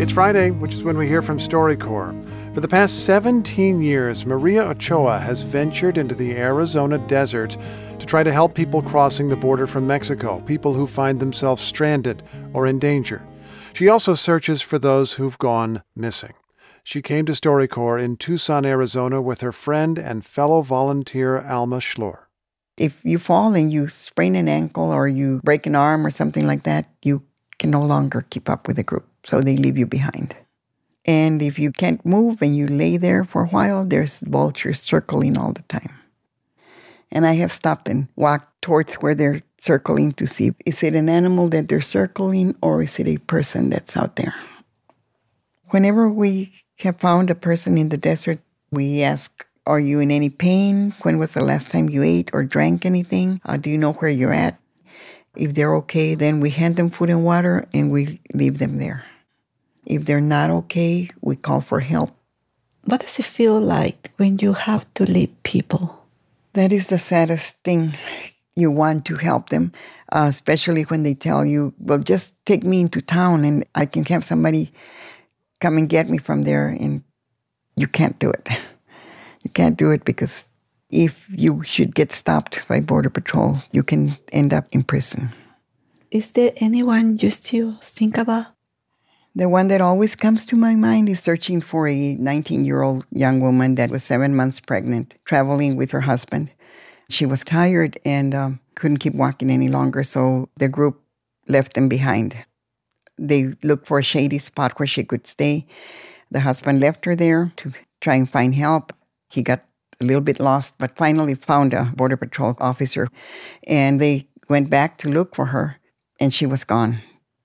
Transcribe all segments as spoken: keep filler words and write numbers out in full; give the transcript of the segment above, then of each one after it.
It's Friday, which is when we hear from StoryCorps. For the past seventeen years, Maria Ochoa has ventured into the Arizona desert to try to help people crossing the border from Mexico, people who find themselves stranded or in danger. She also searches for those who've gone missing. She came to StoryCorps in Tucson, Arizona with her friend and fellow volunteer Alma Schlor. If you fall and you sprain an ankle or you break an arm or something like that, you can no longer keep up with the group, so they leave you behind. And if you can't move and you lay there for a while, there's vultures circling all the time. And I have stopped and walked towards where they're circling to see, is it an animal that they're circling or is it a person that's out there? Whenever we have found a person in the desert, we ask, are you in any pain? When was the last time you ate or drank anything? Uh, do you know where you're at? If they're okay, then we hand them food and water and we leave them there. If they're not okay, we call for help. What does it feel like when you have to leave people? That is the saddest thing. You want to help them, uh, especially when they tell you, well, just take me into town and I can have somebody come and get me from there. And you can't do it. You can't do it because if you should get stopped by Border Patrol, you can end up in prison. Is there anyone you still think about? The one that always comes to my mind is searching for a nineteen-year-old young woman that was seven months pregnant, traveling with her husband. She was tired and um, couldn't keep walking any longer, so the group left them behind. They looked for a shady spot where she could stay. The husband left her there to try and find help. He got a little bit lost, but finally found a Border Patrol officer. And they went back to look for her, and she was gone.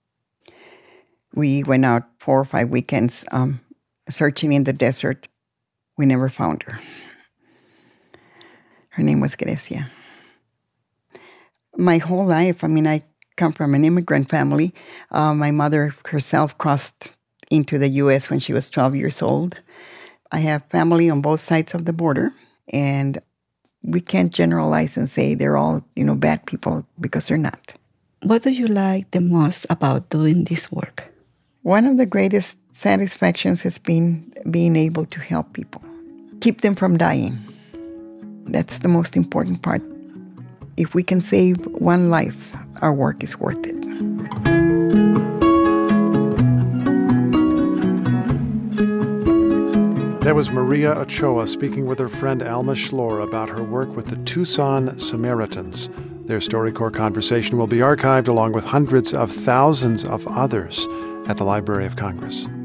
We went out four or five weekends um, searching in the desert. We never found her. Her name was Grecia. My whole life, I mean, I come from an immigrant family. Uh, my mother herself crossed into the U S when she was twelve years old. I have family on both sides of the border, and we can't generalize and say they're all, you know, bad people, because they're not. What do you like the most about doing this work? One of the greatest satisfactions has been being able to help people, keep them from dying. That's the most important part. If we can save one life, our work is worth it. That was Maria Ochoa speaking with her friend Alma Schlor about her work with the Tucson Samaritans. Their StoryCorps conversation will be archived along with hundreds of thousands of others at the Library of Congress.